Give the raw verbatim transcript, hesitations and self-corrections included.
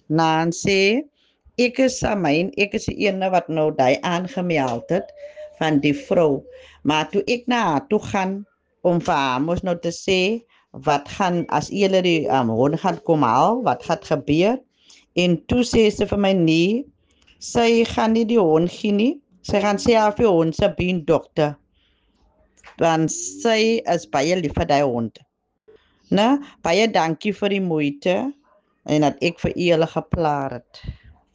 Na en sê, ek is Amyn, ek is die ene wat nou daai aangemeld het van die vrou. Maar toe ek na haar toe gaan om vir haar mos nou te sê wat gaan as julle die um, hond gaan kom haal, wat gaan gebeur? En toe sê sy vir my nee, sy gaan nie die hond gee nie. Sy gaan sê haar vir hond se beendokter. Want sy is baie lief vir daai hond. Né? Baie dankie vir die moeite en dat ek vir julle geplaar het.